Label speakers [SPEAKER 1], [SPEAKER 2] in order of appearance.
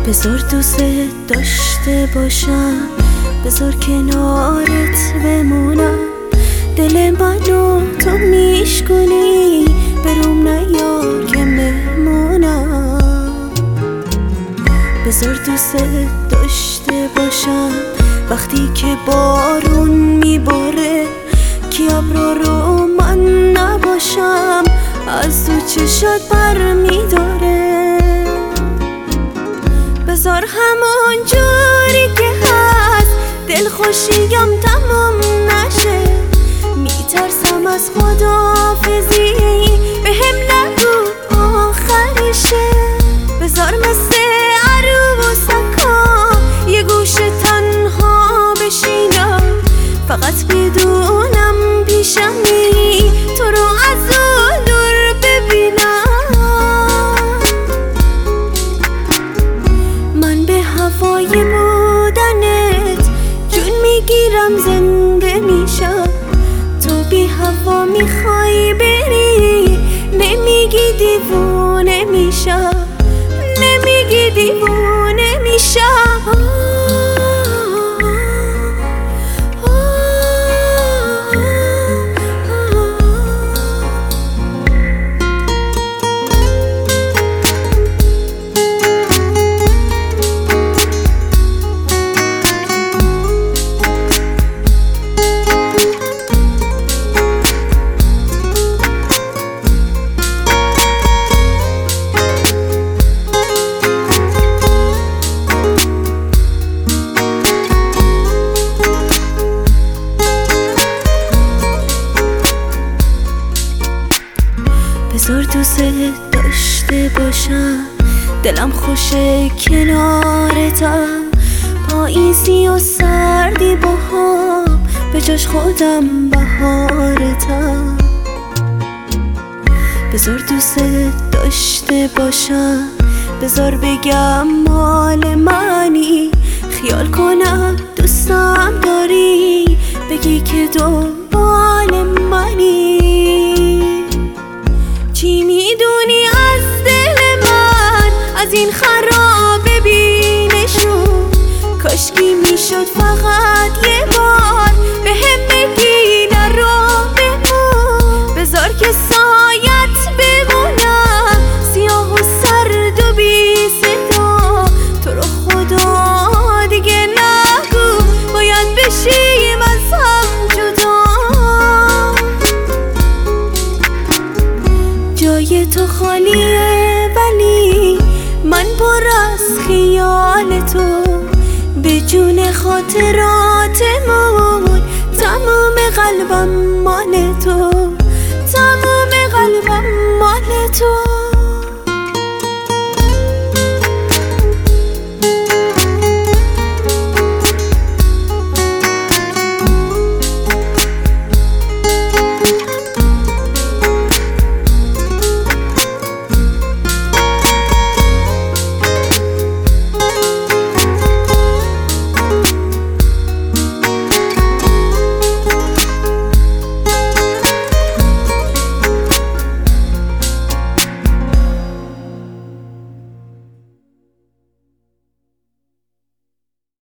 [SPEAKER 1] بذار دوست داشته باشم، بذار کنارت بمونم. دل منو تو میشکنی، بروم نیار که مهمونم. بذار دوست داشته باشم وقتی که بارون میباره، کی ابرا رو من نباشم از تو چشات بر میداره. بذار همون جوری که هست دلخوشیم تمام نشه. میترسم از خداحافظی، بهم نگو آخرشه. بذار مثل عروسکا یه گوشه تنها بشینم، فقط بدونم پیشمی، تو رو از اون دور ببینم. من به هوای بودنت جون میگیرم، زنده میشم. تو بی هوا میخوای بری، نمیگی دیوونه میشم، نمیگی دیوونه میشم. بذار دوست داشته باشم، دلم خوشه کنارتم. پاییزی و سردی با هم، به جاش خودم بهارتم. بذار دوست داشته باشم، بذار بگم مال منی. خیال کنم دوستم داری، بگی که دنبال منی. چی میدونی از دل من، از این خرابه بینشون؟ کاشکی میشد فقط یه بار بهم بگی نرو بمون. بذار که سایت بمونم، سیاه و سرد و بی صدا. تو رو خدا دیگه نگو باید بشیم از هم جدا. جای تو خالیه ولی من پر از خیال تو. به جون خاطراتمون تمام قلبم مال تو، تمام قلبم مال تو.